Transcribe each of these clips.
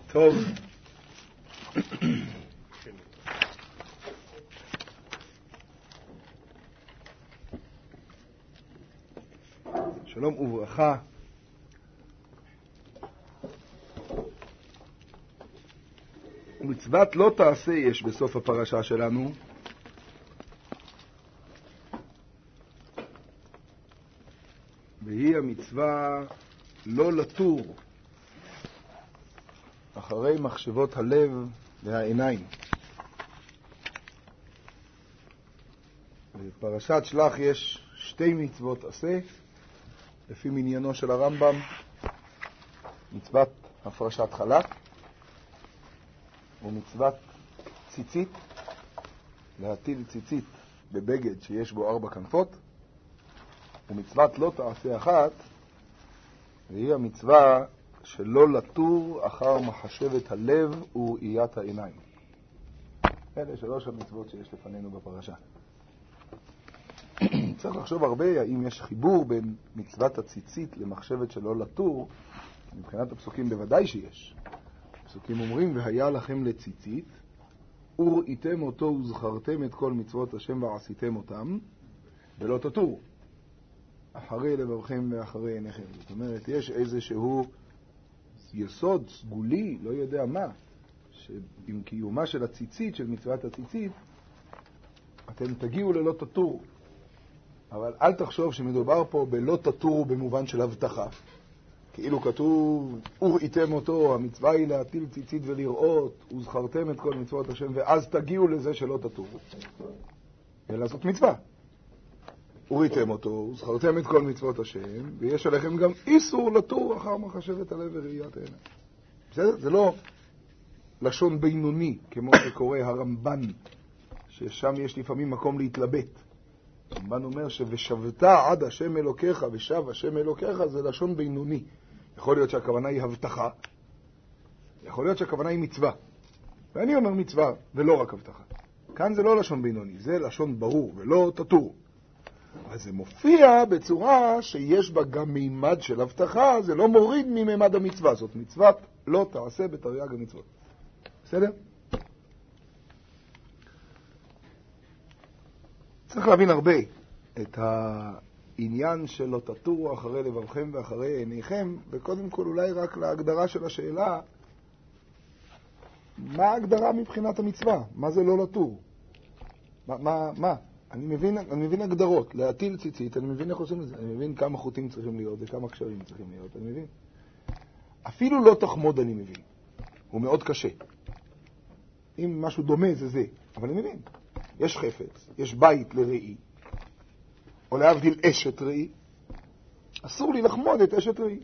טוב. שלום וברכה. מצוות לא תעשה יש בסוף הפרשה שלנו. והיא המצווה לא לתור אחרי מחשבות הלב והעיניים. בפרשת שלח יש שתי מצוות עשה לפי מניינו של הרמב"ם. מצוות הפרשת חלה ומצוות ציצית, להטיל ציצית בבגד שיש בו 4 כנפות, ומצוות לא תעשה אחת, והיא המצווה שלא לתור אחר מחשבת הלב וראיית העיניים. אלה 3 המצוות שיש לפנינו בפרשה. צריך לחשוב הרבה האם יש חיבור בין מצוות הציצית למחשבת שלא לתור. מבחינת הפסוקים בוודאי שיש. הפסוקים אומרים, והיה לכם לציצית, וראיתם אותו וזכרתם את כל מצוות השם ועשיתם אותם, ולא תתור אחרי לבבכם ואחרי עיניכם. זאת אומרת, יש איזשהו יסוד סגולי, לא יודע מה, שעם קיומה של הציצית, של מצוות הציצית, אתם תגיעו ללא תתור. אבל אל תחשוב שמדובר פה בלא תתור במובן של הבטחה. כאילו כתוב, וראיתם אותו, המצווה היא להטיל ציצית ולראות, וזכרתם את כל מצוות השם, ואז תגיעו לזה שלא תתורו. אלא זאת מצווה. וראיתם אותו, וזכרתם את כל מצוות השם, ויש עליכם גם איסור לתור אחר מחשבת הלב וראיית העיניים. בסדר? זה לא לשון בינוני, כמו שקורא הרמב"ן, ששם יש לפעמים מקום להתלבט. הרמב"ן אומר שוושבת עד השם אלוקיך ושב השם אלוקיך, זה לשון בינוני. יכול להיות שהכוונה היא הבטחה, יכול להיות שהכוונה היא מצווה. ואני אומר מצווה ולא רק הבטחה. כאן זה לא לשון בינוני, זה לשון ברור ולא תתור. אבל זה מופיע בצורה שיש בה גם מימד של הבטחה, זה לא מוריד מממד המצווה. זאת מצוות לא תעשה בתרי"ג המצוות. בסדר? צריך להבין הרבה את העניין של לא תתורו אחרי לבבכם ואחרי עיניכם, וקודם כל אולי רק להגדרה של השאלה, מה ההגדרה מבחינת המצווה? מה זה לא לתור? מה? אני מבין הגדרות. להטיל ציצית, אני מבין איך עושים את זה. אני מבין כמה חוטים צריכים להיות וכמה קשרים צריכים להיות, אני מבין. אפילו לא תחמוד אני מבין. הוא מאוד קשה. אם משהו דומה זה, אבל אני מבין. יש חפץ, יש בית לראי, או להבדיל אשת ראי, אסור לי לחמוד את אשת ראי.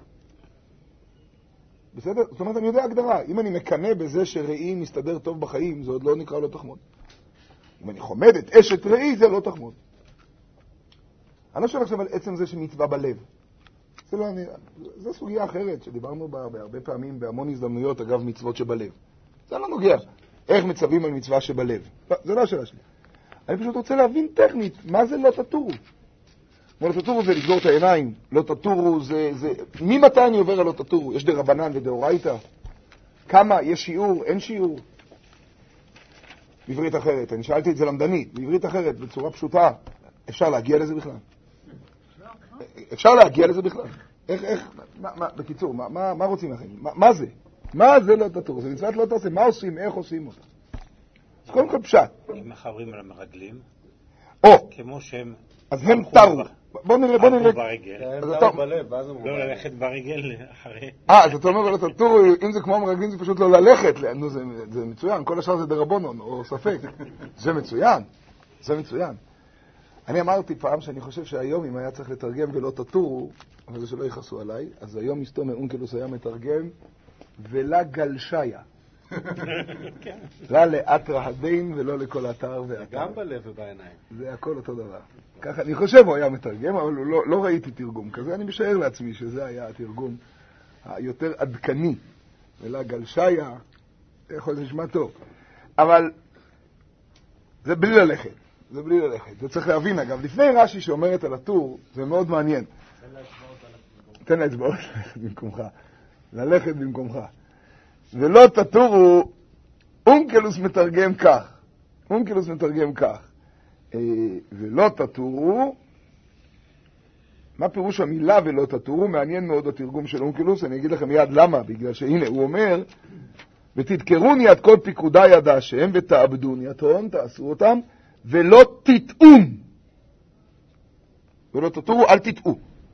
בסדר? זאת אומרת, אני יודע הגדרה. אם אני מקנה בזה שראי מסתדר טוב בחיים, זה עוד לא נקרא לא תחמוד. אם אני חומד את אשת ראי, זה לא תחמוד. אני לא שואל עכשיו על עצם זה שמצווה בלב. זו סוגיה אחרת שדיברנו בה בהרבה פעמים, בהמון הזדמנויות, אגב מצוות שבלב. זה לא נוגע. איך מצווים על מצווה שבלב? לא, זה לא השאלה שלי. אני פשוט רוצה להבין טכנית, מה זה לא תתורו? לא תתורו זה לסגור את העיניים. לא תתורו זה... ממתי אני עובר על לא תתורו? יש דרבנן ודאורייתא? כמה? יש שיעור? אין שיעור? בעברית אחרת. אני שאלתי את זה למדנית. בעברית אחרת, בצורה פשוטה. אפשר להגיע לזה בכלל? אפשר להגיע לזה בכלל? איך? בקיצור, מה רוצים לכם? מה זה? מה זה לא תתור? זה מצוות לא תעשה. מה עושים? איך עושים אותה? אז קודם כל פשט. אם מחברים על המרגלים, או, כמו שהם... אז הם תרו. בוא נראה. ברגל. לא ללכת ברגל אחרי... אז אתה אומר, לא תתור, אם זה כמו המרגלים זה פשוט לא ללכת. נו, זה מצוין. כל השאר זה דרבנן, או ספק. זה מצוין. זה מצוין. אני אמרתי פעם שאני חושב שהיום אם היה צריך לתרגם ולא תתורו, אבל זה שלא יכעסו עליי, אז היום מסתום אונקלוס היה מתרגם ולה גלשיה. לה לאתרא הדין ולא לכל אתר ואתר. גם בלב ובעיניים. זה הכל אותו דבר. ככה אני חושב הוא היה מתרגם, אבל לא ראיתי תרגום כזה. אני משער לעצמי שזה היה התרגום היותר עדכני. ולה גלשיה, יכול להיות נשמע טוב. אבל זה בלי ללכת. זה צריך להבין, אגב. לפני רש"י שאומרת על הטור, זה מאוד מעניין. תן לאצבעות במקומך. ללכת במקומך. ולא תטורו, אונקלוס מתרגם כך. ולא תטורו, מה פירוש המילה ולא תטורו? מעניין מאוד התרגום של אונקלוס, אני אגיד לכם מיד למה, בגלל שהנה הוא אומר, ותדקרוני עד כל פיקודי יד השם, ותעבדוני התהום, תעשו אותם, ולא תטעום. ולא תטורו, אל תטעו.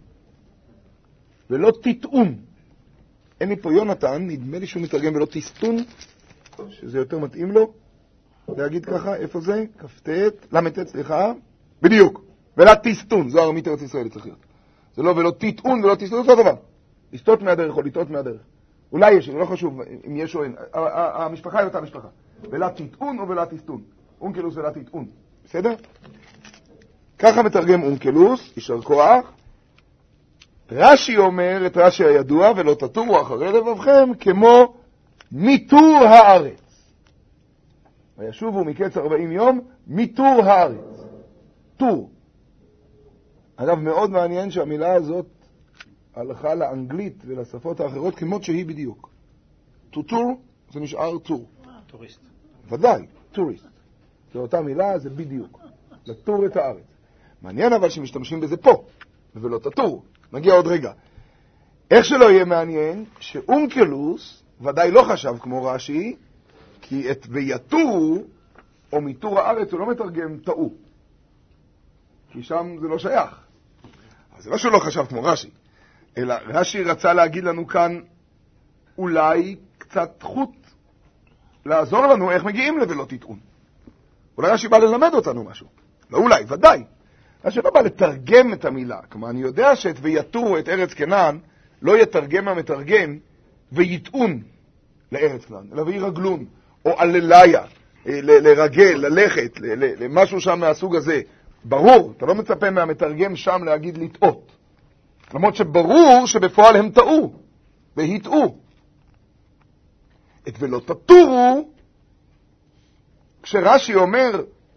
ולא תטעום. אין לי פה יונתן, נדמה לי שהוא מתרגם ולא תסתון, שזה יותר מתאים לו. להגיד ככה, איפה זה? כ"ט, למ"ט, סליחה. בדיוק. ולא תסתון, זו ארמית ארץ ישראל צריך להיות. זה לא ולא תטעון ולא תסתון, זה אותו דבר. לסטות מהדרך או לטעות מהדרך. אולי יש, זה לא חשוב אם יש או אין. המשפחה היא אותה משפחה. ולא תטעון או ולא תסתון. אונקלוס ולא תטעון. בסדר? ככה מתרגם אונקלוס, יישר כוח. רש"י אומר את רש"י הידוע, ולא תטורו אחרי לבבכם, כמו מיתור הארץ. וישובו מקץ 40 יום, מיתור הארץ. טור. אגב, מאוד מעניין שהמילה הזאת הלכה לאנגלית ולשפות האחרות כמות שהיא בדיוק. טור, זה נשאר טור. טוריסט. ודאי, טוריסט. זו אותה מילה, זה בדיוק. לטור את הארץ. מעניין אבל שמשתמשים בזה פה, ולא תטור. נגיע עוד רגע. איך שלא יהיה מעניין, שאונקלוס ודאי לא חשב כמו רש"י, כי את ויתורו, או מיתור הארץ, הוא לא מתרגם טעו. כי שם זה לא שייך. אז זה לא שהוא לא חשב כמו רש"י, אלא רש"י רצה להגיד לנו כאן אולי קצת חוט, לעזור לנו איך מגיעים ולא תטעון. אולי רש"י בא ללמד אותנו משהו. לא אולי, ודאי. רש"י לא בא לתרגם את המילה. כלומר, אני יודע שאת ויתורו את ארץ כנען, לא יתרגם המתרגם ויטעון לארץ כנען, אלא וירגלון, או עלליה, לרגל, ללכת, למשהו שם מהסוג הזה. ברור, אתה לא מצפה מהמתרגם שם להגיד לטעות. למרות שברור שבפועל הם טעו, והטעו. את ולא תטורו, כשרש"י אומר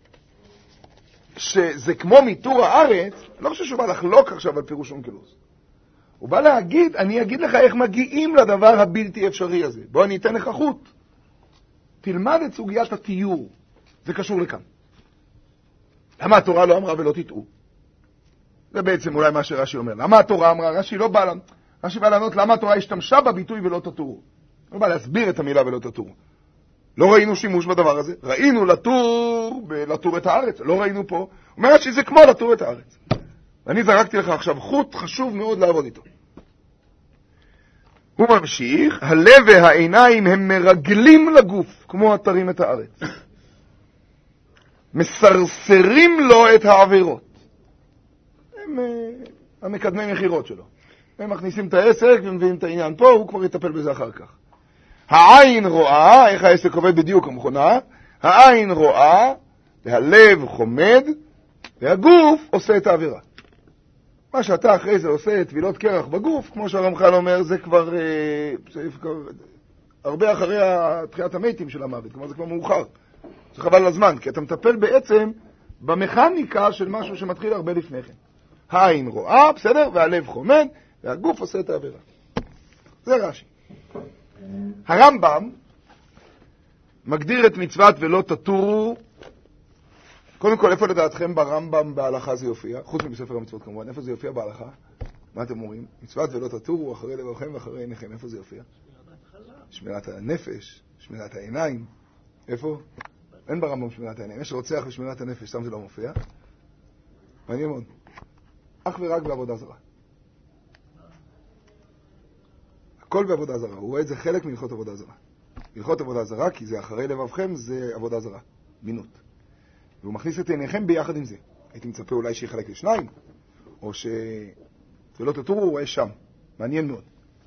שזה כמו מיתור הארץ, לא חושב שהוא בא לחלוק עכשיו על פירוש אונקלוס. הוא בא להגיד, אני אגיד לך איך מגיעים לדבר הבלתי אפשרי הזה. בוא אני אתן לך חוט. תלמד את סוגיית התיור. זה קשור לכאן. למה התורה לא אמרה ולא תטעו? זה בעצם אולי מה שרש"י אומר. למה התורה אמרה? רש"י לא בא לנו. רש"י בא לענות למה התורה השתמשה בביטוי ולא תטורו. לא בא להסביר את המילה ולא תטורו. לא ראינו שימוש בדבר הזה. ראינו לטור את הארץ. לא ראינו פה. אומר רש"י זה כמו לטור את הארץ. ואני זרקתי לך עכשיו חוט חשוב מאוד לעבוד איתו. הוא ממשיך, הלב והעיניים הם מרגלים לגוף, כמו התרים את הארץ. מסרסרים לו את העבירות. הם המקדמי מחירות שלו. הם מכניסים את העסק ומביאים את העניין פה, הוא כבר יטפל בזה אחר כך. העין רואה, איך העסק עובד בדיוק המכונה, העין רואה, והלב חומד, והגוף עושה את העבירה. מה שאתה אחרי זה עושה טבילות קרח בגוף, כמו שהרמח"ל אומר, זה כבר הרבה אחרי תחיית המתים של המוות, כלומר זה כבר מאוחר. זה חבל לזמן, כי אתה מטפל בעצם במכניקה של משהו שמתחיל הרבה לפני כן. העין רואה, בסדר, והלב חומד, והגוף עושה את העבירה. זה רש"י. הרמב"ם מגדיר את מצוות ולא תטורו. קודם כל, איפה לדעתכם ברמב"ם בהלכה זה יופיע? חוץ מבספר המצוות כמובן, איפה זה יופיע בהלכה? מה אתם אומרים? מצוות ולא תטורו אחרי לבבכם ואחרי עיניכם, איפה זה יופיע? שמירת הנפש, שמירת העיניים. איפה? אין ברמב"ם שמירת העיניים. יש רוצח ושמירת הנפש, שם זה לא מופיע. מעניין מאוד. אך ורק בעבודה זרה. הכל בעבודה זרה. הוא רואה את זה חלק מלכות עבודה זרה. מלכות עבודה זרה, כי זה אחרי לבבכם, זה עבודה זרה. מינות. והוא מכניס את עיניכם ביחד עם זה. הייתי מצפה אולי שיחלק לשניים, או שלא תטורו, הוא רואה שם. מעניין מאוד.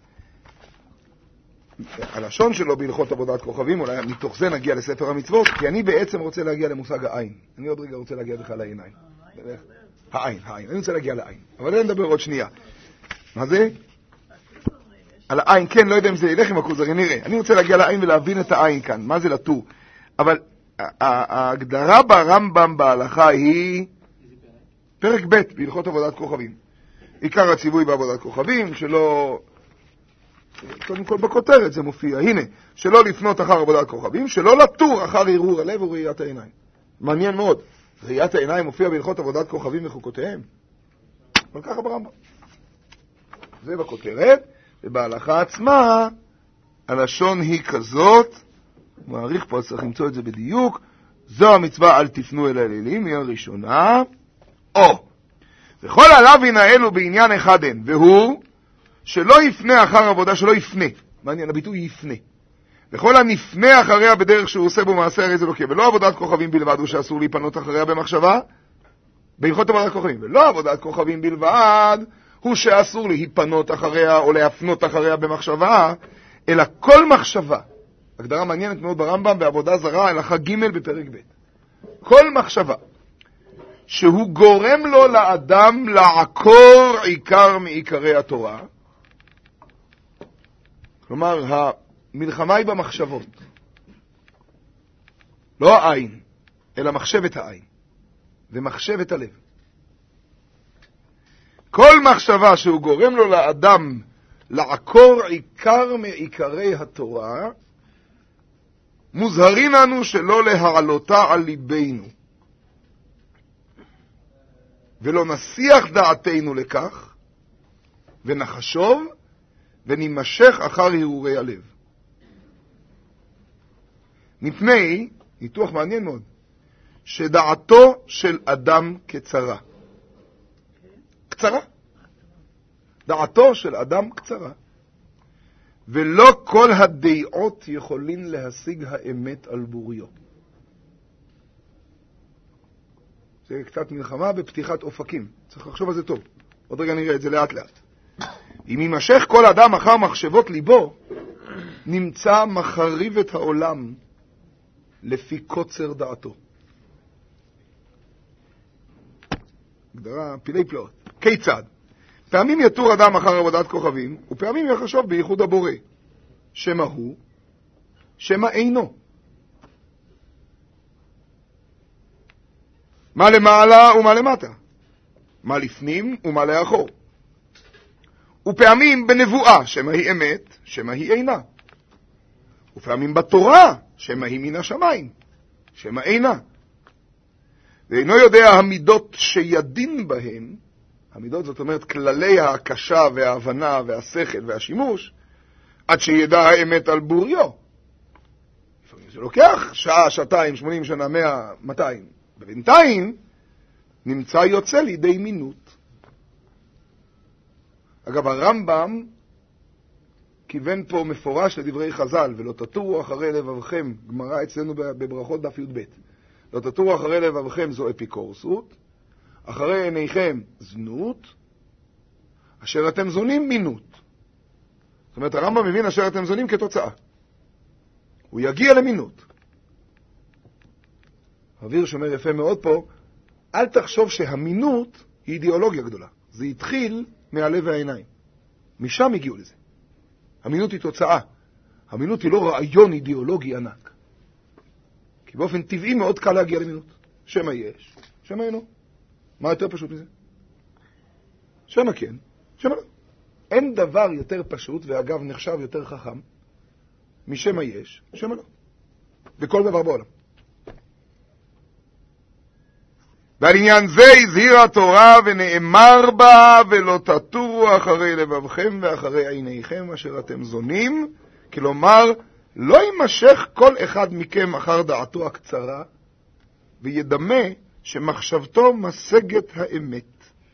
הלשון שלו בהלכות עבודת כוכבים, אולי מתוך זה נגיע לספר המצוות, כי אני בעצם רוצה להגיע למושג העין. אני עוד רגע רוצה להגיע בכלל לעיניים. העין. אני רוצה להגיע לעין. אבל אני נדבר עוד שנייה. מה זה? על העין, כן, לא יודע אם זה ילך עם הכוזרי, נראה. אני רוצה להגיע לעין ולהבין את העין כאן. מה זה לטור? אבל ההגדרה ברמב"ם בהלכה היא פרק ב' בהלכות עבודת כוכבים. עיקר הציווי בעבודת כוכבים, שלא קודם כל בכותרת זה מופיע, הנה, שלא לפנות אחר עבודת כוכבים, שלא לטור אחר ערעור הלב וראיית העיניים. מעניין מאוד, ראיית העיניים מופיע בהלכות עבודת כוכבים וחוקותיהם. אבל ככה ברמב"ם. זה בכותרת, ובהלכה עצמה, הלשון היא כזאת, מעריך פה, צריך למצוא את זה בדיוק, זו המצווה אל תפנו אל האלילים, היא הראשונה, או, וכל עליו ינהלו בעניין אחד הן, והוא שלא יפנה אחר עבודה, שלא יפנה, מעניין, הביטוי יפנה, וכל הנפנה אחריה בדרך שהוא עושה בו מעשה הרי זה לוקה, ולא עבודת כוכבים בלבד, הוא שאסור להיפנות אחריה במחשבה, בהלכות עבודת כוכבים, ולא עבודת כוכבים בלבד, הוא שאסור להיפנות אחריה או להפנות אחריה במחשבה, אלא כל מחשבה, הגדרה מעניינת מאוד ברמב"ם בעבודה זרה, הלכה ג' בפרק ב'. כל מחשבה שהוא גורם לו לאדם לעקור עיקר מעיקרי התורה, כלומר המלחמה היא במחשבות, לא העין, אלא מחשבת העין ומחשבת הלב. כל מחשבה שהוא גורם לו לאדם לעקור עיקר מעיקרי התורה, מוזהרים לנו שלא להעלותה על ליבנו, ולא נסיח דעתנו לכך, ונחשוב ונמשך אחר הרהורי הלב. מפני, ניתוח מעניין מאוד, שדעתו של אדם קצרה. קצרה. דעתו של אדם קצרה. ולא כל הדעות יכולים להשיג האמת על בוריו. זה קצת מלחמה בפתיחת אופקים. צריך לחשוב על זה טוב. עוד רגע נראה את זה לאט לאט. אם יימשך כל אדם אחר מחשבות ליבו, נמצא מחריב את העולם לפי קוצר דעתו. הגדרה פילי פלאות. כיצד? פעמים יתור אדם אחר עבודת כוכבים, ופעמים יחשוב בייחוד הבורא. שמה הוא? שמה אינו? מה למעלה ומה למטה? מה לפנים ומה לאחור? ופעמים בנבואה, שמה היא אמת, שמה היא אינה. ופעמים בתורה, שמה היא מן השמיים, שמה אינה. ואינו יודע המידות שידין בהם, המידות זאת אומרת כללי ההקשה וההבנה והשכל והשימוש, עד שידע האמת על בוריו. לפעמים זה לוקח שעה, שעתיים, 80 שנה, 100, 200. ובינתיים נמצא יוצא לידי מינות. אגב, הרמב"ם כיוון פה מפורש לדברי חז"ל, ולא תטורו אחרי לבבכם, גמרא אצלנו בברכות דף י"ב. לא תטורו אחרי לבבכם זו אפיקורסות, אחרי עיניכם זנות, אשר אתם זונים מינות. זאת אומרת, הרמב"ם מבין אשר אתם זונים כתוצאה. הוא יגיע למינות. אוויר שאומר יפה מאוד פה, אל תחשוב שהמינות היא אידיאולוגיה גדולה. זה התחיל מהלב והעיניים. משם הגיעו לזה. המינות היא תוצאה. המינות היא לא רעיון אידיאולוגי ענק. כי באופן טבעי מאוד קל להגיע למינות. שמה יש, שמה אינו. מה יותר פשוט מזה? שמה כן, שמה לא. אין דבר יותר פשוט, ואגב נחשב יותר חכם, משמה יש, שמה לא. בכל דבר בעולם. ועל עניין זה הזהירה התורה ונאמר בה, ולא תטורו אחרי לבבכם ואחרי עיניכם אשר אתם זונים, כלומר, לא יימשך כל אחד מכם אחר דעתו הקצרה, וידמה שמחשבתו משגת האמת.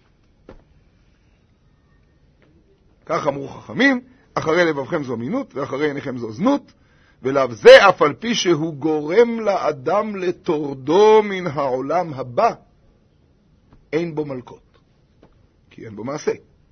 כך אמרו חכמים, אחרי לבבכם זו מינות, ואחרי עיניכם זו זנות, ולאו זה אף על פי שהוא גורם לאדם לתורדו מן העולם הבא, אין בו מלכות, כי אין בו מעשה.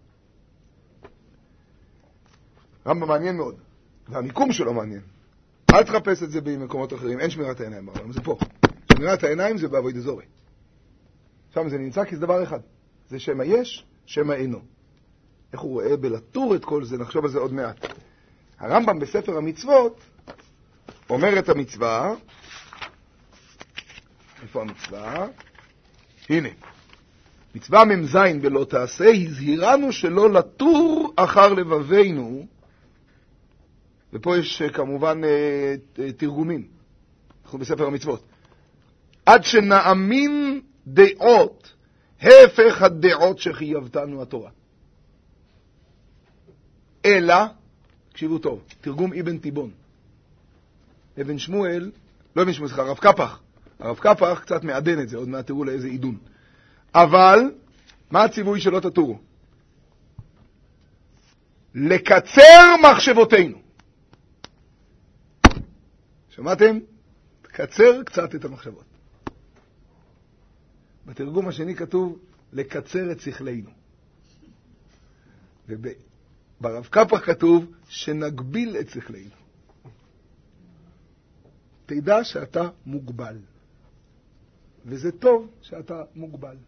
רמב"ם מעניין מאוד, והמיקום שלו מעניין. אל תחפש את זה במקומות אחרים, אין שמירת העיניים בעולם, זה פה. שמירת העיניים זה בעבודה זרה. שם זה נמצא כי זה דבר אחד, זה שמה יש, שמה אינו. איך הוא רואה בלטור את כל זה, נחשוב על זה עוד מעט. הרמב"ם בספר המצוות אומר את המצווה, איפה המצווה? הנה, מצווה ממזין בלא תעשה, הזהירנו שלא לטור אחר לבבינו, ופה יש כמובן תרגומים. אנחנו בספר המצוות. עד שנאמין דעות, הפך הדעות שחייבתנו התורה. אלא, תקשיבו טוב, תרגום אבן תיבון. אבן שמואל, לא אבן שמואל, הרב קפח. הרב קפח קצת מעדן את זה, עוד מעט תראו לאיזה עידון. אבל, מה הציווי שלא תטורו? לקצר מחשבותינו. שמעתם? תקצר קצת את המחשבות. בתרגום השני כתוב, לקצר את שכלנו. וברב קפח כתוב, שנגביל את שכלנו. תדע שאתה מוגבל. וזה טוב שאתה מוגבל.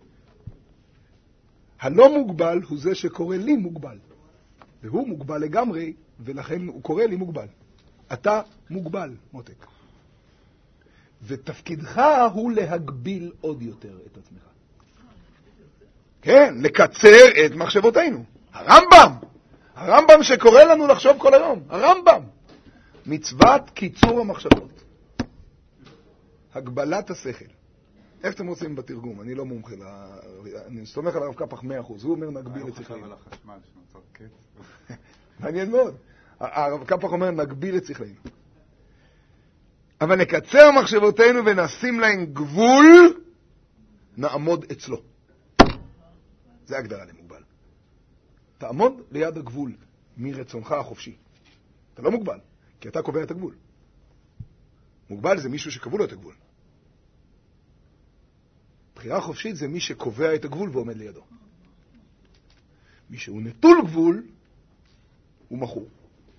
הלא מוגבל הוא זה שקורא לי מוגבל. והוא מוגבל לגמרי, ולכן הוא קורא לי מוגבל. אתה מוגבל, מותק. ותפקידך הוא להגביל עוד יותר את עצמך. כן, לקצר את מחשבותינו. הרמב"ם שקורא לנו לחשוב כל היום. הרמב"ם. מצוות קיצור המחשבות. הגבלת השכל. איך אתם רוצים בתרגום? אני לא מומחה, אני סומך על הרב קפח 100%. הוא אומר נגביל את שכלנו. על החשמל שנוצר קץ. מעניין מאוד. הרב קפח אומר נגביל את שכלנו. אבל נקצר מחשבותינו ונשים להן גבול, נעמוד אצלו. זה הגדרה למוגבל. תעמוד ליד הגבול מרצונך החופשי. אתה לא מוגבל, כי אתה קובע את הגבול. מוגבל זה מישהו שקבעו לו את הגבול. בחירה חופשית זה מי שקובע את הגבול ועומד לידו. מי שהוא נטול גבול, הוא מכור.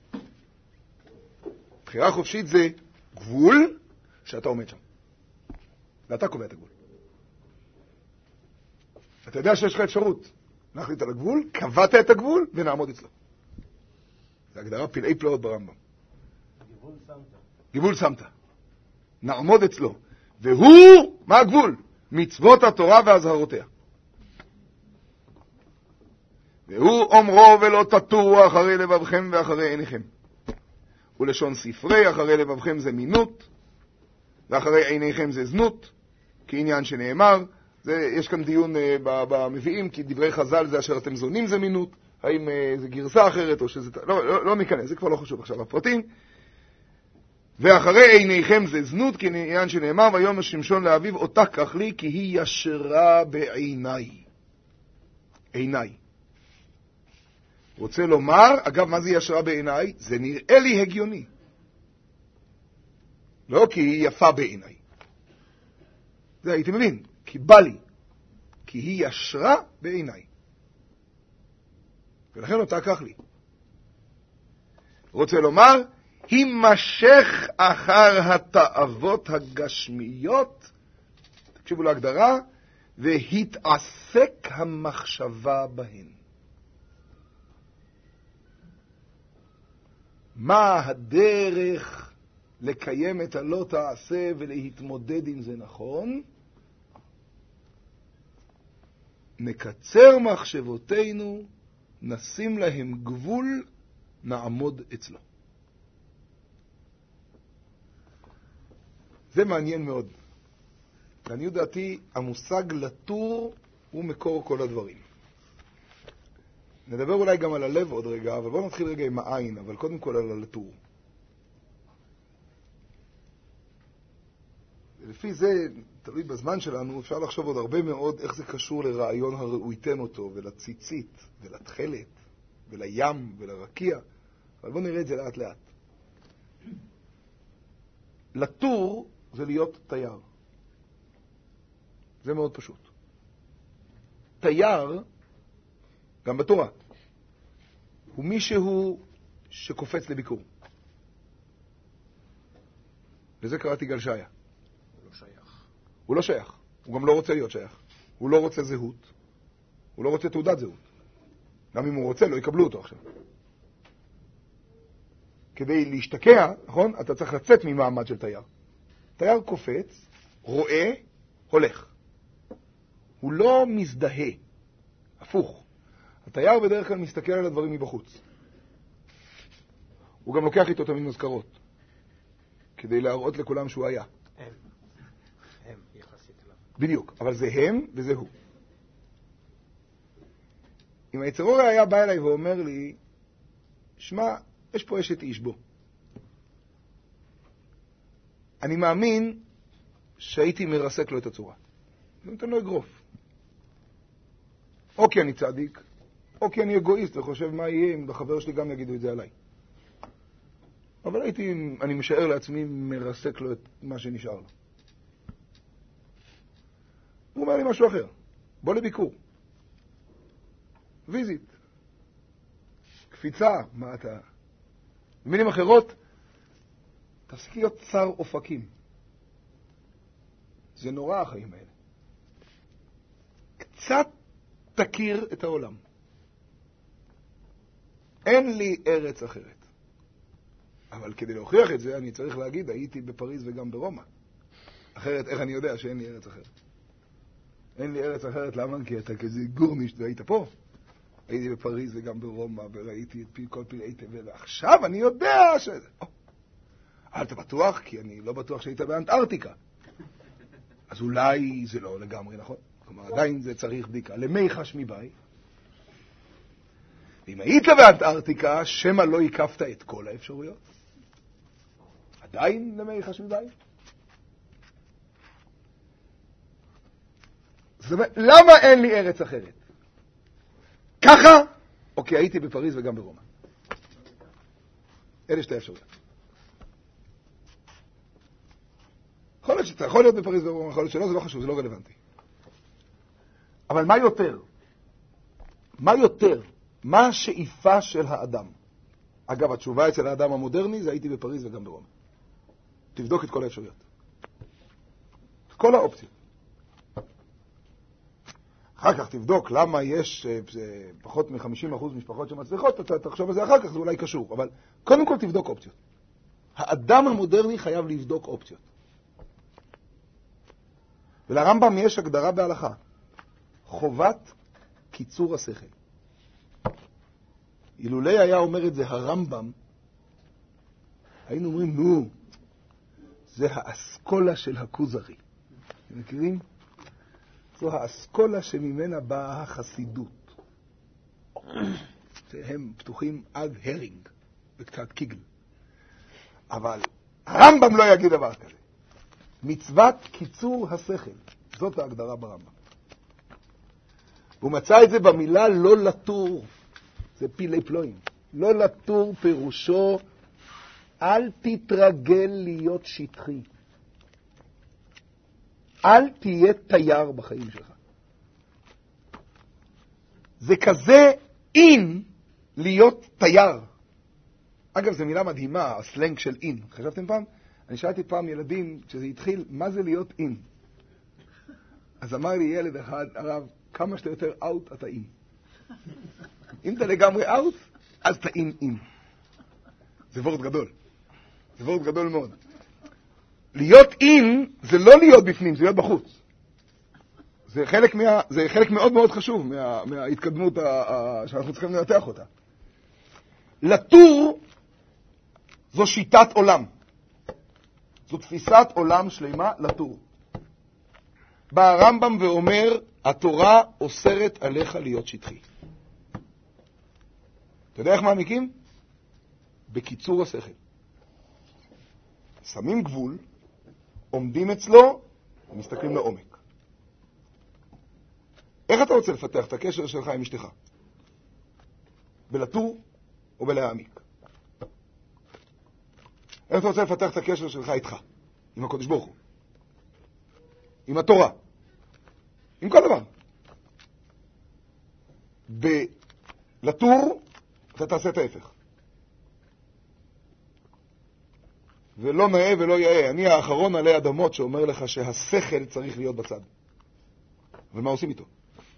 בחירה חופשית זה גבול שאתה עומד שם. ואתה קובע את הגבול. אתה יודע שיש לך אפשרות להחליט על הגבול, קבעת את הגבול ונעמוד אצלו. זה הגדרה פלאי פלאות ברמב"ם. גבול שמת. נעמוד אצלו. והוא, מה הגבול? מצוות התורה והזהרותיה. והוא אומרו ולא תטורו אחרי לבבכם ואחרי עיניכם. ולשון ספרי אחרי לבבכם זה מינות, ואחרי עיניכם זה זנות, כעניין שנאמר. יש כאן דיון במביאים, כי דברי חז"ל זה אשר אתם זונים זה מינות, האם זה גרסה אחרת או שזה... לא ניכנס, זה כבר לא חשוב עכשיו הפרטים. ואחרי עיניכם זה זנות, כעניין שנאמר, ויאמר שמשון לאביו אותה קח לי, כי היא ישרה בעיניי. עיניי. רוצה לומר, אגב, מה זה ישרה בעיניי? זה נראה לי הגיוני. לא כי היא יפה בעיניי. זה הייתי מבין, כי בא לי. כי היא ישרה בעיניי. ולכן אותה קח לי. רוצה לומר, הימשך אחר התאוות הגשמיות, תקשיבו להגדרה, והתעסק המחשבה בהן. מה הדרך לקיים את הלא תעשה ולהתמודד עם זה נכון? נקצר מחשבותינו, נשים להם גבול, נעמוד אצלו. זה מעניין מאוד. לעניות דעתי, המושג לטור הוא מקור כל הדברים. נדבר אולי גם על הלב עוד רגע, אבל בואו נתחיל רגע עם העין, אבל קודם כל על הלטור. לפי זה, תלוי בזמן שלנו, אפשר לחשוב עוד הרבה מאוד איך זה קשור לרעיון הראויתן אותו, ולציצית, ולתחלת, ולים, ולרקיע. אבל בואו נראה את זה לאט לאט. לטור זה להיות תייר. זה מאוד פשוט. תייר, גם בתורה, הוא מישהו שקופץ לביקור. וזה קראתי גל שיה. הוא לא שייך. הוא גם לא רוצה להיות שייך. הוא לא רוצה זהות. הוא לא רוצה תעודת זהות. גם אם הוא רוצה, לא יקבלו אותו עכשיו. כדי להשתקע, נכון? אתה צריך לצאת ממעמד של תייר. תייר קופץ, רואה, הולך. הוא לא מזדהה. הפוך. התייר בדרך כלל מסתכל על הדברים מבחוץ. הוא גם לוקח איתו תמיד מזכרות, כדי להראות לכולם שהוא היה. הם יחסית אליו. בדיוק, אבל זה הם וזה הוא. אם היצר הרע היה בא אליי ואומר לי, שמע, יש פה אשת איש בו. אני מאמין שהייתי מרסק לו את הצורה. אני נותן לו אגרוף. או כי אני צדיק, או כי אני אגואיסט וחושב מה יהיה אם החבר שלי גם יגידו את זה עליי. אבל אני משער לעצמי מרסק לו את מה שנשאר לו. הוא אומר לי משהו אחר. בוא לביקור. ויזיט. קפיצה. מה אתה... במילים אחרות, תפסיק להיות צר אופקים. זה נורא החיים האלה. קצת תכיר את העולם. אין לי ארץ אחרת. אבל כדי להוכיח את זה, אני צריך להגיד, הייתי בפריז וגם ברומא. אחרת, איך אני יודע שאין לי ארץ אחרת? אין לי ארץ אחרת, למה? כי אתה כזה גורניש, והיית פה. הייתי בפריז וגם ברומא, וראיתי את כל פלאי תבל, ועכשיו אני יודע ש... אבל אתה בטוח? כי אני לא בטוח שהיית באנטארקטיקה. אז אולי זה לא לגמרי נכון. כלומר, עדיין זה צריך בדיקה. למי חש מבית? ואם היית באנטארקטיקה, שמה לא הקפת את כל האפשרויות? עדיין למי חש מבית? זאת אומרת, למה אין לי ארץ אחרת? ככה, או כי הייתי בפריז וגם ברומא. אלה שתי אפשרויות. יכול להיות שאתה יכול להיות בפריז וברומא, יכול להיות שלא, זה לא חשוב, זה לא רלוונטי. אבל מה יותר? מה יותר? מה השאיפה של האדם? אגב, התשובה אצל האדם המודרני זה הייתי בפריז וגם ברומא. תבדוק את כל האפשרויות. את כל האופציות. אחר כך תבדוק למה יש פחות מ-50% משפחות שמצליחות, אתה תחשוב על זה אחר כך, זה אולי קשור. אבל קודם כל תבדוק אופציות. האדם המודרני חייב לבדוק אופציות. ולרמב"ם יש הגדרה בהלכה. חובת קיצור השכל. אילולי היה אומר את זה הרמב"ם, היינו אומרים, נו, זה האסכולה של הכוזרי. אתם מכירים? זו האסכולה שממנה באה החסידות. הם פתוחים עד הרינג, וקצת קיגל. אבל הרמב"ם לא יגיד דבר כזה. מצוות קיצור השכל. זאת ההגדרה ברמב"ם. הוא מצא את זה במילה לא לטור. זה פילי פלואים. לא לטור פירושו, אל תתרגל להיות שטחי. אל תהיה תייר בחיים שלך. זה כזה אין להיות תייר. אגב, זו מילה מדהימה, הסלנג של אין. חשבתם פעם? אני שאלתי פעם ילדים, כשזה התחיל, מה זה להיות אין? אז אמר לי ילד אחד, הרב, כמה שאתה יותר אאוט, אתה אין. אם אתה לגמרי אאוט, אז אתה אין. זה וורד גדול. זה וורד גדול מאוד. להיות אין זה לא להיות בפנים, זה להיות בחוץ. זה חלק מאוד מאוד חשוב מההתקדמות שאנחנו צריכים לנתח אותה. לטור זו שיטת עולם. זו תפיסת עולם שלמה לטור. בא הרמב"ם ואומר, התורה אוסרת עליך להיות שטחי. אתה יודע איך מעמיקים? בקיצור השכל. שמים גבול, עומדים אצלו ומסתכלים לעומק. איך אתה רוצה לפתח את הקשר שלך עם אשתך? בלטור או בלהעמיק? איך אתה רוצה לפתח את הקשר שלך איתך? עם הקודש ברוך הוא? עם התורה? עם כל דבר. בלטור אתה תעשה את ההפך. ולא נאה ולא יאה. אני האחרון עלי אדמות שאומר לך שהשכל צריך להיות בצד. ומה עושים איתו?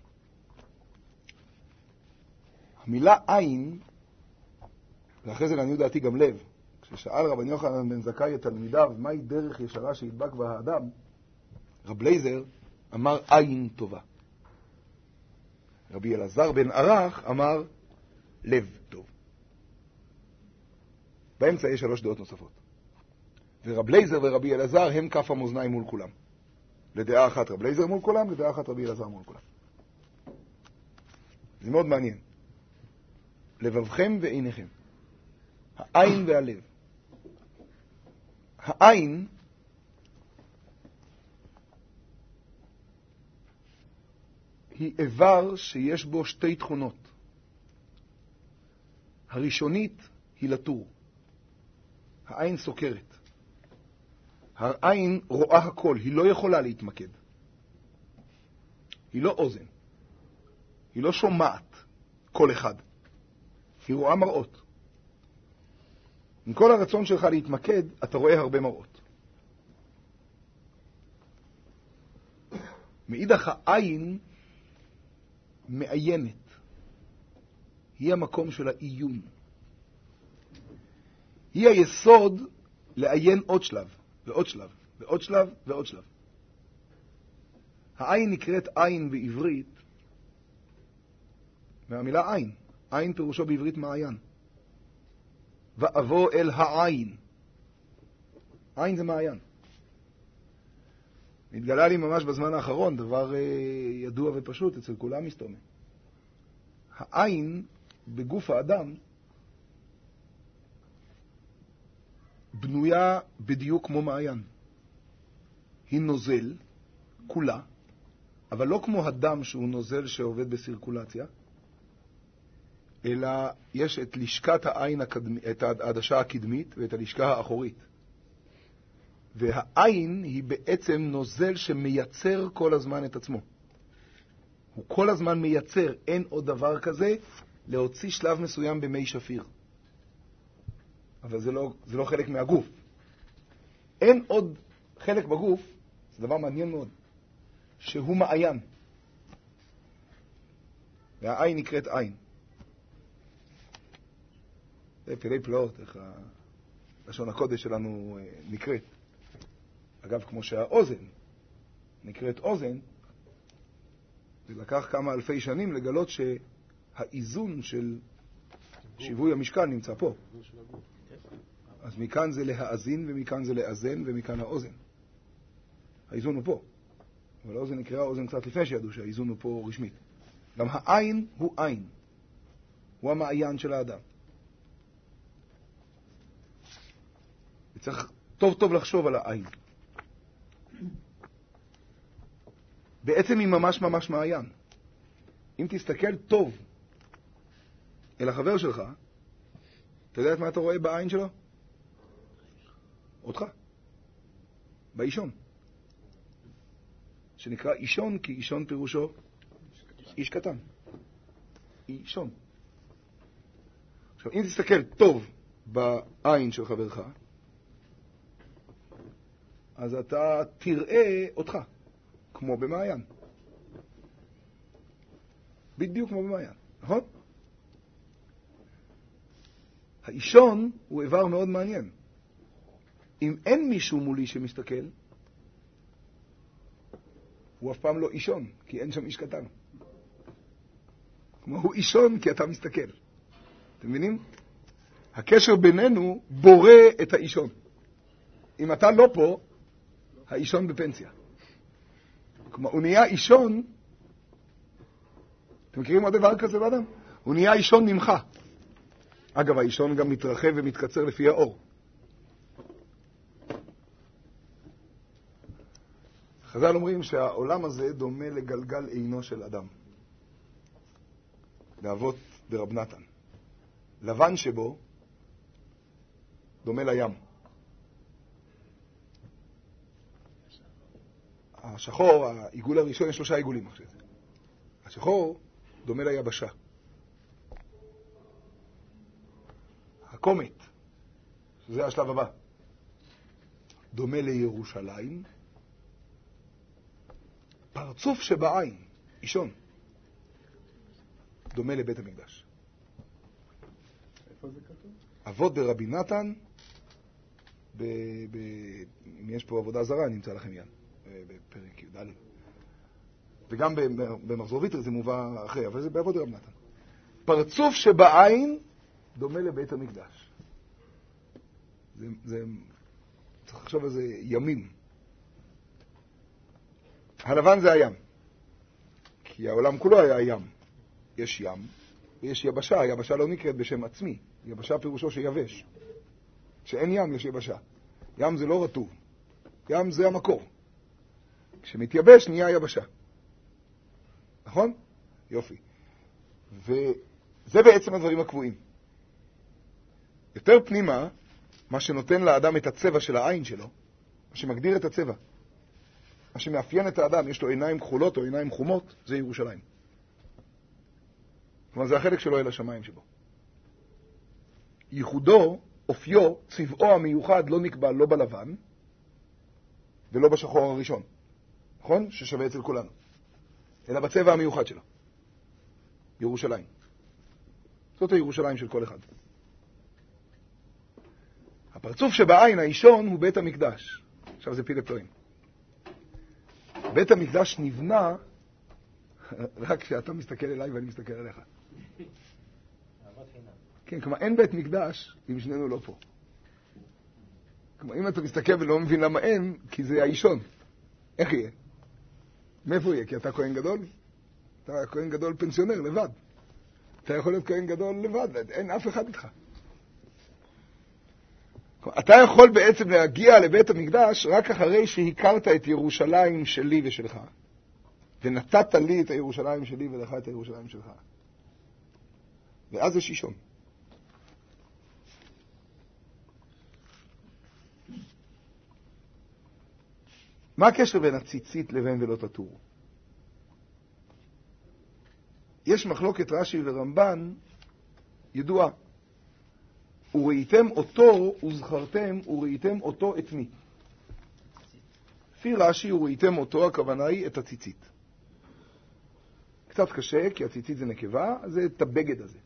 המילה עין, ואחרי זה לעניות דעתי גם לב, כששאל רבן יוחנן בן זכאי את תלמידיו, מהי דרך ישרה שידבק בה האדם, רב לייזר אמר עין טובה. רבי אלעזר בן ערך אמר לב טוב. באמצע יש 3 דעות נוספות. ורב לייזר ורבי אלעזר הם כף המאזניים מול כולם. לדעה אחת רב לייזר מול כולם, לדעה אחת רבי אלעזר מול כולם. זה מאוד מעניין. לבבכם ועיניכם. העין והלב. העין היא איבר שיש בו 2 תכונות. הראשונית היא לטור. העין סוקרת. העין רואה הכל, היא לא יכולה להתמקד. היא לא אוזן. היא לא שומעת כל אחד. היא רואה מראות. עם כל הרצון שלך להתמקד, אתה רואה הרבה מראות. מאידך העין מעיינת. היא המקום של העיון. היא היסוד לעיין עוד שלב, ועוד שלב, ועוד שלב, ועוד שלב. העין נקראת עין בעברית, מהמילה עין. עין פירושו בעברית מעיין. ואבוא אל העין. עין זה מעיין. התגלה לי ממש בזמן האחרון, דבר ידוע ופשוט, אצל כולם מסתובב. העין בגוף האדם בנויה בדיוק כמו מעיין. היא נוזל, כולה, אבל לא כמו הדם שהוא נוזל שעובד בסירקולציה, אלא יש את לשכת העין את העדשה הקדמית ואת הלשכה האחורית. והעין היא בעצם נוזל שמייצר כל הזמן את עצמו. הוא כל הזמן מייצר, אין עוד דבר כזה להוציא שלב מסוים במי שפיר. אבל זה לא חלק מהגוף. אין עוד חלק בגוף, זה דבר מעניין מאוד, שהוא מעיין. והעין נקראת עין. זה פלאי פלאות, איך לשון הקודש שלנו נקראת. אגב, כמו שהאוזן נקראת אוזן, זה לקח כמה אלפי שנים לגלות שהאיזון של שיווי המשקל נמצא פה. אז מכאן זה להאזין, ומכאן זה לאזן, ומכאן האוזן. האיזון הוא פה. אבל האוזן נקראה אוזן קצת לפני שידעו שהאיזון הוא פה רשמית. גם העין הוא עין. הוא המעיין של האדם. וצריך טוב טוב לחשוב על העין. בעצם היא ממש ממש מעיין. אם תסתכל טוב אל החבר שלך, אתה יודע את מה אתה רואה בעין שלו? אותך. באישון. שנקרא אישון, כי אישון פירושו איש קטן. אישון. עכשיו, אם תסתכל טוב בעין של חברך, אז אתה תראה אותך, כמו במעיין. בדיוק כמו במעיין, נכון? האישון הוא איבר מאוד מעניין. אם אין מישהו מולי שמסתכל, הוא אף פעם לא אישון, כי אין שם איש קטן. כמו הוא אישון כי אתה מסתכל. אתם מבינים? הקשר בינינו בורא את האישון. אם אתה לא פה, האישון בפנסיה. כלומר, הוא נהיה אישון, אתם מכירים עוד דבר כזה באדם? הוא נהיה אישון ממך. אגב, האישון גם מתרחב ומתקצר לפי האור. חז"ל אומרים שהעולם הזה דומה לגלגל עינו של אדם. באבות דרב נתן. לבן שבו דומה לים. השחור, העיגול הראשון, יש 3 עיגולים עכשיו. השחור דומה ליבשה. הקומט, שזה השלב הבא, דומה לירושלים. פרצוף שבעין, אישון, דומה לבית המקדש. איפה זה כתוב? אבות דרבי נתן, אם יש פה עבודה זרה, נמצא לכם יד, בפרק י"ד. וגם במחזור ויטר זה מובא אחרי, אבל זה באבות דרבי נתן. פרצוף שבעין דומה לבית המקדש. צריך לחשוב על זה ימים. הלבן זה הים. כי העולם כולו היה ים. יש ים ויש יבשה. היבשה לא נקראת בשם עצמי. יבשה פירושו שיבש. כשאין ים יש יבשה. ים זה לא רטוב. ים זה המקור. כשמתייבש נהיה יבשה. נכון? יופי. וזה בעצם הדברים הקבועים. יותר פנימה, מה שנותן לאדם את הצבע של העין שלו, מה שמגדיר את הצבע, מה שמאפיין את האדם, יש לו עיניים כחולות או עיניים חומות, זה ירושלים. כלומר, זה החלק שלו אל השמיים שבו. ייחודו, אופיו, צבעו המיוחד לא נקבע לא בלבן ולא בשחור הראשון. נכון? ששווה אצל כולנו. אלא בצבע המיוחד שלו. ירושלים. זאת הירושלים של כל אחד. הפרצוף שבעין, האישון, הוא בית המקדש. עכשיו זה פיל פלואים. בית המקדש נבנה רק כשאתה מסתכל אליי ואני מסתכל עליך. כן, כלומר, אין בית מקדש אם שנינו לא פה. כלומר, אם אתה מסתכל ולא מבין למה אין, כי זה האישון. איך יהיה? מאיפה יהיה? כי אתה כהן גדול? אתה כהן גדול פנסיונר, לבד. אתה יכול להיות כהן גדול לבד, אין אף אחד איתך. אתה יכול בעצם להגיע לבית המקדש רק אחרי שהכרת את ירושלים שלי ושלך. ונתת לי את הירושלים שלי ולך את הירושלים שלך. ואז יש אישון. מה הקשר בין הציצית לבין ולא תטור? יש מחלוקת רש"י ורמב"ן ידועה. וראיתם אותו וזכרתם וראיתם אותו את מי? לפי רש"י וראיתם אותו, הכוונה היא את הציצית. קצת קשה, כי הציצית זה נקבה, זה את הבגד הזה.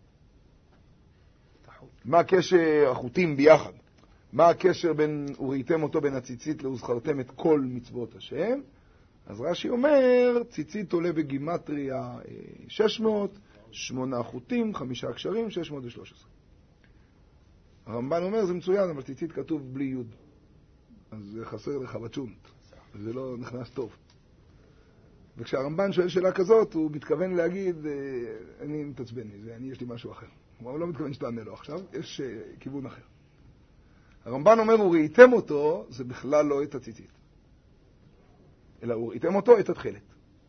מה הקשר החוטים ביחד? מה הקשר בין וראיתם אותו בין הציצית לוזכרתם את כל מצוות השם? אז רש"י אומר, ציצית עולה בגימטריה 600, 8 חוטים, 5 קשרים, 613. הרמב"ן אומר, זה מצוין, אבל ציצית כתוב בלי יוד. אז זה חסר לך בצ'ונט. זה לא נכנס טוב. וכשהרמב"ן שואל שאלה כזאת, הוא מתכוון להגיד, אני מתעצבן מזה, יש לי משהו אחר. הוא לא מתכוון שתענה לו עכשיו, יש כיוון אחר. הרמב"ן אומר, וראיתם אותו, זה בכלל לא את הציצית. אלא וראיתם אותו את התכלת.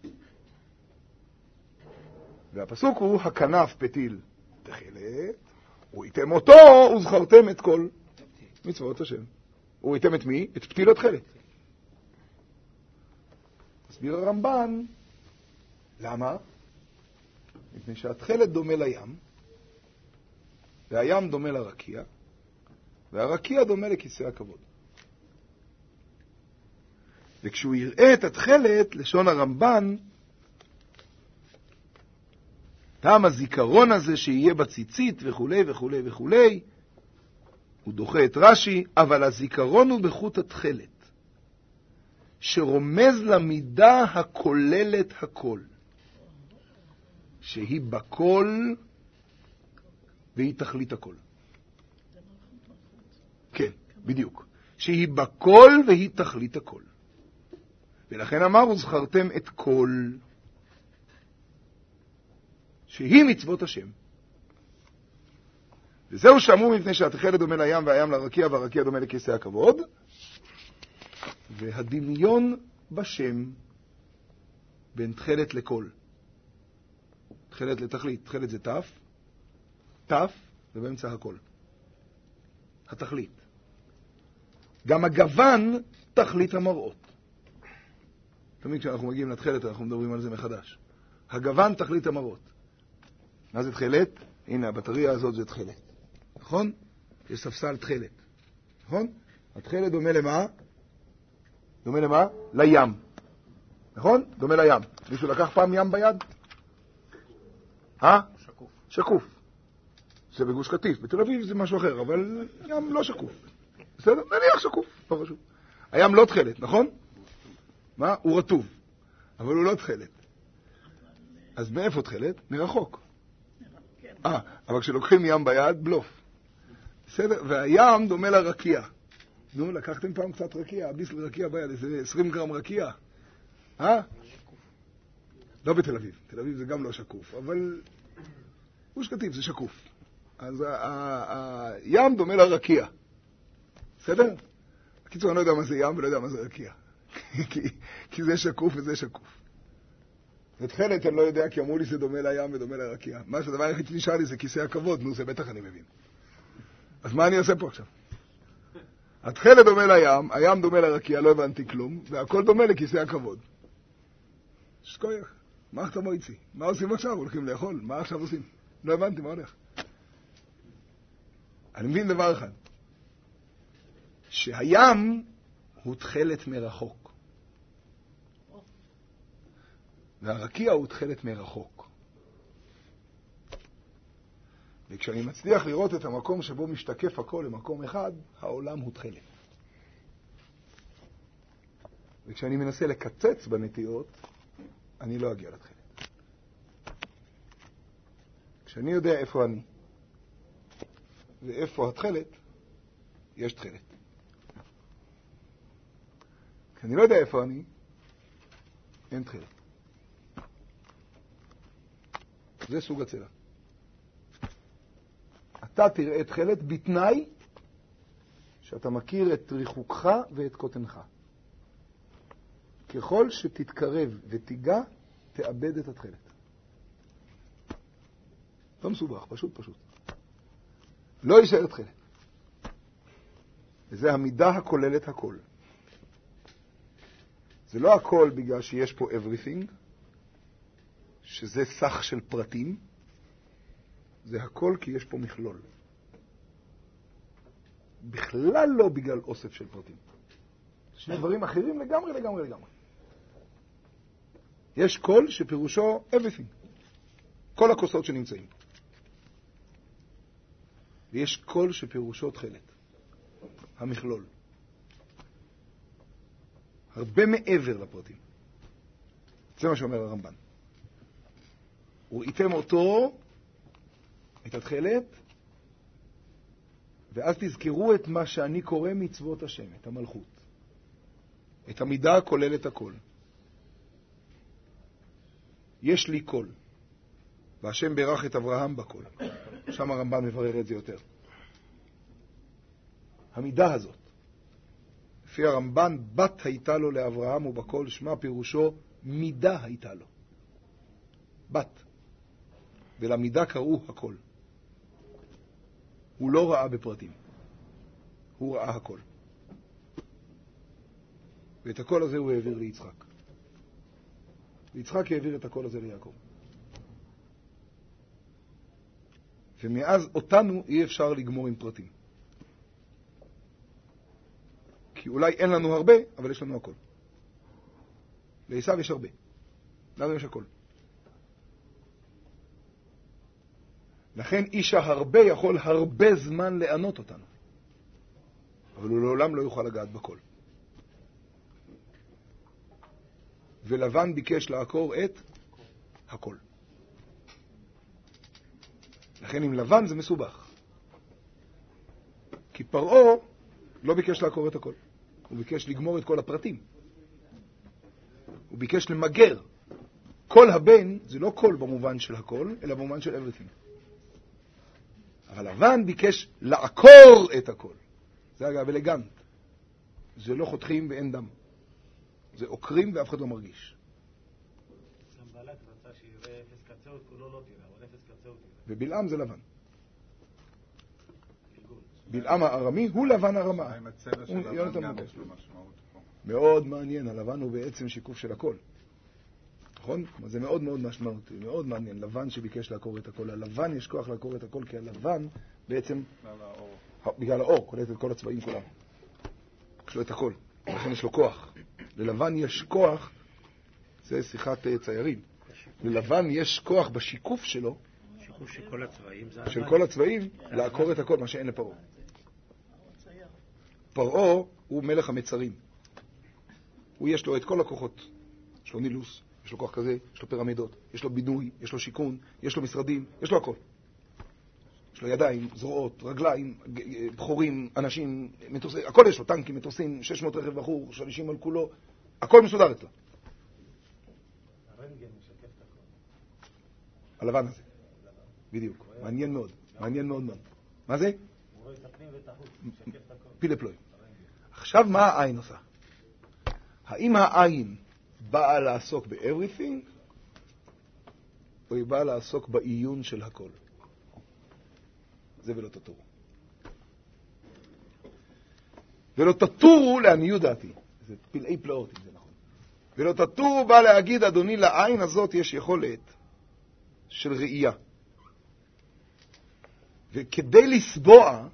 והפסוק הוא, הכנף פתיל תכלת, וראיתם אותו וזכרתם את כל מצוות השם. וראיתם את מי? את פתיל התכלת. מסביר הרמב"ן, למה? מפני שהתכלת דומה לים, והים דומה לרקיע, והרקיע דומה לכיסא הכבוד. וכשהוא יראה את התכלת, לשון הרמב"ן, טעם הזיכרון הזה שיהיה בציצית וכו' וכו' וכו', הוא דוחה את רש"י, אבל הזיכרון הוא בחוט התכלת, שרומז למידה הכוללת הכל, שהיא בכל והיא תכלית הכל. כן, בדיוק. שהיא בכל והיא תכלית הכל. ולכן אמר, וזכרתם את כל, שהיא מצוות השם. וזהו שאמרו מפני שהתכלת דומה לים והים לרקיע והרקיע דומה לכיסא הכבוד. והדמיון בשם בין תכלת לכל. תכלת לתכלית. תכלת זה תף. תף זה באמצע הכל. התכלית. גם הגוון תכלית המראות. תמיד כשאנחנו מגיעים לתכלת אנחנו מדברים על זה מחדש. הגוון תכלית המראות. מה זה תכלת? הנה, הבטריה הזאת זה תכלת. נכון? יש ספסל תכלת. נכון? התכלת דומה למה? דומה למה? לים. נכון? דומה לים. מישהו לקח פעם ים ביד? שקוף. שקוף. זה בגוש קטיף. בתל אביב זה משהו אחר, אבל ים לא שקוף. בסדר? נניח שקוף. לא חשוב. הים לא תכלת, נכון? מה? הוא רטוב. אבל הוא לא תכלת. אז מאיפה תכלת? מרחוק. אבל כשלוקחים ים ביד, בלוף. בסדר? והים דומה לרקיע. נו, לקחתם פעם קצת רקיע, ביסל רקיע ביד, איזה 20 גרם רקיע. לא בתל אביב, תל אביב זה גם לא שקוף, אבל גוש קטיף זה שקוף. אז הים דומה לרקיע. בסדר? בקיצור, אני לא יודע מה זה ים ולא יודע מה זה רקיע. כי זה שקוף וזה שקוף. ותחילת אני לא יודע, כי אמרו לי זה דומה לים ודומה לרקיע. מה שהדבר היחיד שנשאר לי זה כיסא הכבוד, נו, זה בטח אני מבין. אז מה אני עושה פה עכשיו? התחילת דומה לים, הים דומה לרקיע, לא הבנתי כלום, והכל דומה לכיסא הכבוד. שכוייך, מה אתה מויצי? מה עושים עכשיו? הולכים לאכול? מה עכשיו עושים? לא הבנתי, מה הולך? אני מבין דבר אחד, שהים הוא תחילת מרחוק. והרקיע הוא תחילת מרחוק. וכשאני מצליח לראות את המקום שבו משתקף הכל למקום אחד, העולם הוא תחילת. וכשאני מנסה לקצץ בנטיות, אני לא אגיע לתחילת. כשאני יודע איפה אני ואיפה התחילת, יש תחילת. כשאני לא יודע איפה אני, אין תחילת. זה סוג הצלע. אתה תראה תחילת בתנאי שאתה מכיר את ריחוקך ואת קוטנך. ככל שתתקרב ותיגע, תאבד את התחילת. לא מסובך, פשוט. לא יישאר תחילת. וזה המידה הכוללת הכל. זה לא הכל בגלל שיש פה everything, שזה סך של פרטים, זה הכל כי יש פה מכלול. בכלל לא בגלל אוסף של פרטים. שני דברים אחרים לגמרי. יש כל שפירושו everything. כל הכוסות שנמצאים. ויש כל שפירושו תחילת. המכלול. הרבה מעבר לפרטים. זה מה שאומר הרמב"ן. וראיתם אותו, את התחילת, ואז תזכרו את מה שאני קורא מצוות השם, את המלכות. את המידה הכוללת הכל. יש לי קול. והשם ברך את אברהם בקול. שם הרמב"ן מברר את זה יותר. המידה הזאת. לפי הרמב"ן, בת הייתה לו לאברהם ובקול, שמה פירושו מידה הייתה לו. בת. ולמידה קראו הכל. הוא לא ראה בפרטים. הוא ראה הכל. ואת הכל הזה הוא העביר ליצחק. ויצחק העביר את הכל הזה ליעקב. ומאז אותנו אי אפשר לגמור עם פרטים. כי אולי אין לנו הרבה, אבל יש לנו הכל. לעשיו יש הרבה. לנו יש הכל. לכן איש הרבה יכול הרבה זמן לענות אותנו. אבל הוא לעולם לא יוכל לגעת בכל. ולבן ביקש לעקור את הכל. לכן עם לבן זה מסובך. כי פרעה לא ביקש לעקור את הכל. הוא ביקש לגמור את כל הפרטים. הוא ביקש למגר. כל הבן זה לא כל במובן של הכל, אלא במובן של everything. אבל לבן ביקש לעקור את הכל. זה אגב אלגנט. זה לא חותכים ואין דם. זה עוקרים ואף אחד לא מרגיש. סמבלק רצה שיראה אפס קצאות, כולו לא תראה, אבל אפס קצאות תראה. ובלעם זה לבן. בלעם הארמי הוא לבן הרמה. עם הצבע של לבן גם יש לו משמעות פה. מאוד מעניין, הלבן הוא בעצם שיקוף של הכל. נכון? זה מאוד מאוד משמעותי, מאוד מעניין. לבן שביקש לעקור את הכל. הלבן יש כוח לעקור את הכל, כי הלבן בעצם, בגלל האור, קולט את כל הצבעים כולם. יש לו את הכל, לכן יש לו כוח. ללבן יש כוח, זה שיחת ציירים. ללבן יש כוח בשיקוף שלו, שיקוף של כל הצבעים, של כל הצבעים, לעקור את הכל, מה שאין לפרעה. פרעה הוא מלך המצרים. הוא יש לו את כל הכוחות. יש לו נילוס, יש לו כוח כזה, יש לו פירמידות, יש לו בינוי, יש לו שיכון, יש לו משרדים, יש לו הכל. יש לו ידיים, זרועות, רגליים, בחורים, אנשים, מטוסים, הכל יש לו, טנקים, מטוסים, 600 רכב בחור, 50 על כולו, הכל מסודר אצלו. הרנטגן משקף את הכל. הלבן הזה, בדיוק, מעניין מאוד, מעניין מאוד מאוד. מה זה? הוא רואה את הפנים ואת החוץ, משקף את הכל. פילפלוי. עכשיו מה העין עושה? האם העין באה לעסוק ב-everything, או היא באה לעסוק בעיון של הכל? זה ולא תטורו. ולא תטורו לעניות דעתי. זה פלאי פלאות, אם זה נכון. ולא תטורו בא להגיד, אדוני, לעין הזאת יש יכולת של ראייה. וכדי לסבוע,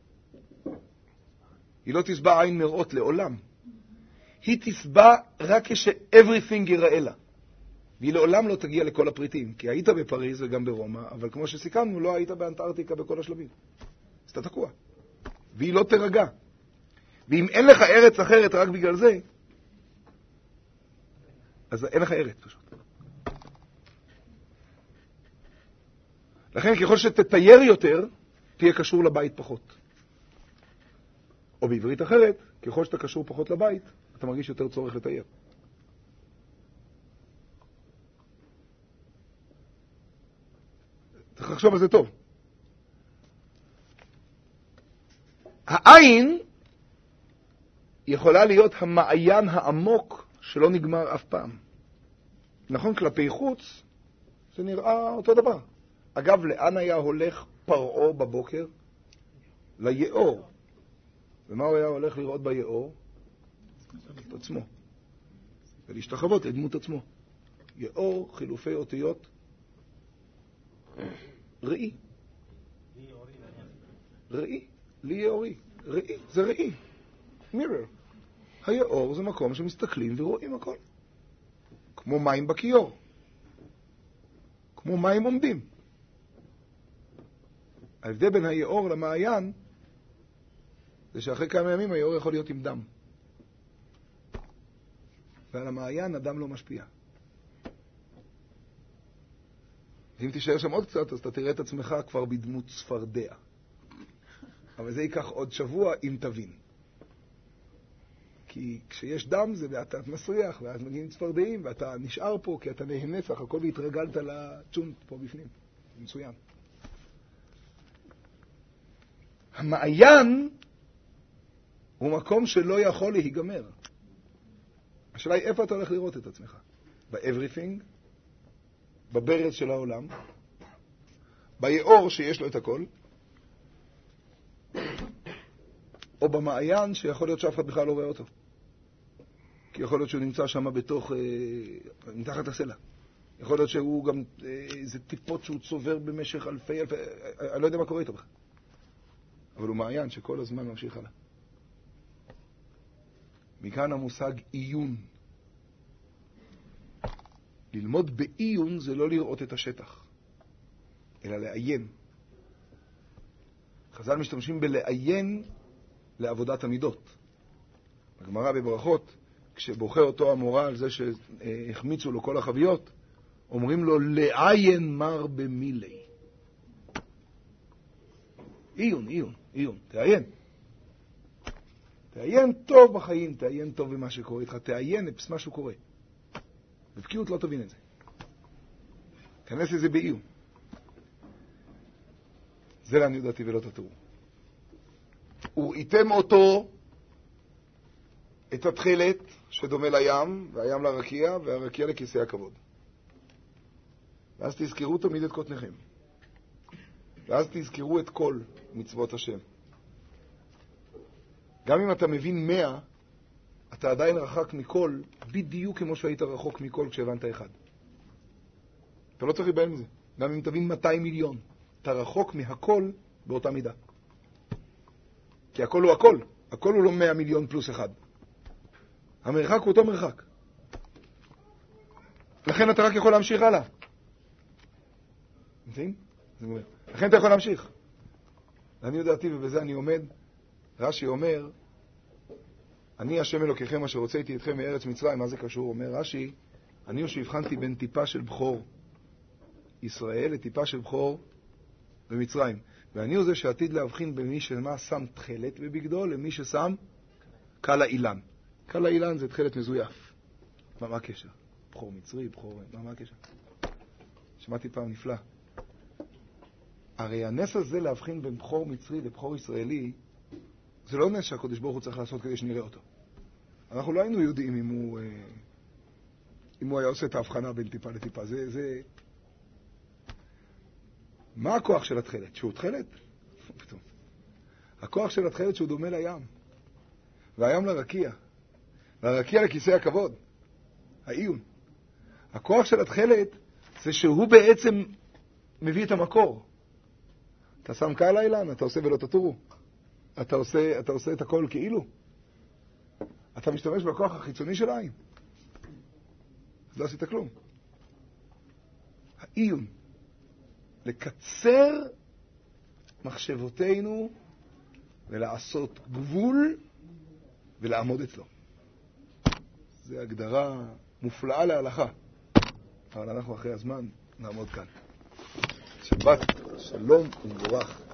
היא לא תסבע עין מראות לעולם. היא תסבע רק כש-everything ייראה לה. והיא לעולם לא תגיע לכל הפריטים, כי היית בפריז וגם ברומא, אבל כמו שסיכמנו, לא היית באנטארקטיקה בכל השלבים. אז אתה תקוע. והיא לא תרגע. ואם אין לך ארץ אחרת רק בגלל זה, אז אין לך ארץ פשוט. לכן ככל שתתייר יותר, תהיה קשור לבית פחות. או בעברית אחרת, ככל שאתה קשור פחות לבית, אתה מרגיש יותר צורך לתייר. צריך לחשוב על זה טוב. העין יכולה להיות המעיין העמוק שלא נגמר אף פעם. נכון, כלפי חוץ זה נראה אותו דבר. אגב, לאן היה הולך פרעה בבוקר? ליאור. ומה הוא היה הולך לראות ביאור? את עצמו. ולהשתחוות לדמות עצמו. יאור, חילופי אותיות, ראי. ראי, לי יאורי. ראי, זה ראי. מירר. היאור זה מקום שמסתכלים ורואים הכל. כמו מים בכיור. כמו מים עומדים. ההבדל בין היאור למעיין זה שאחרי כמה ימים היאור יכול להיות עם דם. ועל המעיין הדם לא משפיע. ואם תישאר שם עוד קצת, אז אתה תראה את עצמך כבר בדמות צפרדע. אבל זה ייקח עוד שבוע אם תבין. כי כשיש דם זה ואתה מסריח, ואז מגיעים צפרדעים, ואתה נשאר פה כי אתה נהנה סך הכל והתרגלת לצ'ונט פה בפנים. מצוין. המעיין הוא מקום שלא יכול להיגמר. השאלה היא איפה אתה הולך לראות את עצמך? ב-everything, בברז של העולם, ביאור שיש לו את הכל, או במעיין שיכול להיות שאף אחד בכלל לא רואה אותו. כי יכול להיות שהוא נמצא שם בתוך, מתחת הסלע. יכול להיות שהוא גם איזה טיפות שהוא צובר במשך אלפי, אני לא יודע מה קורה איתו בכלל. אבל הוא מעיין שכל הזמן ממשיך הלאה. מכאן המושג עיון. ללמוד בעיון זה לא לראות את השטח, אלא לעיין. חז"ל משתמשים בלעיין לעבודת המידות. בגמרא בברכות, כשבוכה אותו המורה על זה שהחמיצו לו כל החביות, אומרים לו לעיין מר במילי. עיון, עיון, עיון, תעיין. תעיין טוב בחיים, תעיין טוב במה שקורה איתך, תעיין את מה שקורה. בבקיאות לא תבין את זה. כנס לזה בעיון. זה לעניות דעתי ולא תטורו. וראיתם אותו, את התכלת שדומה לים, והים לרקיע, והרקיע לכיסא הכבוד. ואז תזכרו תמיד את קוטניכם. ואז תזכרו את כל מצוות השם. גם אם אתה מבין 100, אתה עדיין רחק מכל, בדיוק כמו שהיית רחוק מכל כשהבנת אחד. אתה לא צריך להיבהל מזה. גם אם תבין 200 מיליון, אתה רחוק מהכל באותה מידה. כי הכל הוא הכל. הכל הוא לא 100 מיליון פלוס אחד. המרחק הוא אותו מרחק. לכן אתה רק יכול להמשיך הלאה. מבינים? לכן אתה יכול להמשיך. אני יודעתי ובזה אני עומד. רש"י אומר, אני השם אלוקיכם אשר הוצאתי אתכם מארץ מצרים. מה זה קשור? אומר רש"י, אני הוא שהבחנתי בין טיפה של בכור ישראל לטיפה של בכור במצרים. ואני הוא זה שעתיד להבחין במי שמה שם תחלת בבגדו, למי ששם קל האילן. קל האילן זה תחלת מזויף. מה הקשר? בחור מצרי, בחור... מה הקשר? שמעתי פעם נפלא. הרי הנס הזה להבחין בין בחור מצרי לבחור ישראלי, זה לא נס שהקדוש ברוך הוא צריך לעשות כדי שנראה אותו. אנחנו לא היינו יודעים אם הוא היה עושה את ההבחנה בין טיפה לטיפה. זה... מה הכוח של התחלת? שהוא תחלת? פתאום. הכוח של התחלת שהוא דומה לים. והים לרקיע. והרקיע לכיסא הכבוד. העיון. הכוח של התחלת זה שהוא בעצם מביא את המקור. אתה שם קהל האילן, אתה עושה ולא תטורו. אתה עושה את הכל כאילו. אתה משתמש בכוח החיצוני של העין. אז לא עשית כלום. העיון. לקצר מחשבותינו ולעשות גבול ולעמוד אצלו. זו הגדרה מופלאה להלכה. אבל אנחנו אחרי הזמן נעמוד כאן. שבת, שלום ומבורך.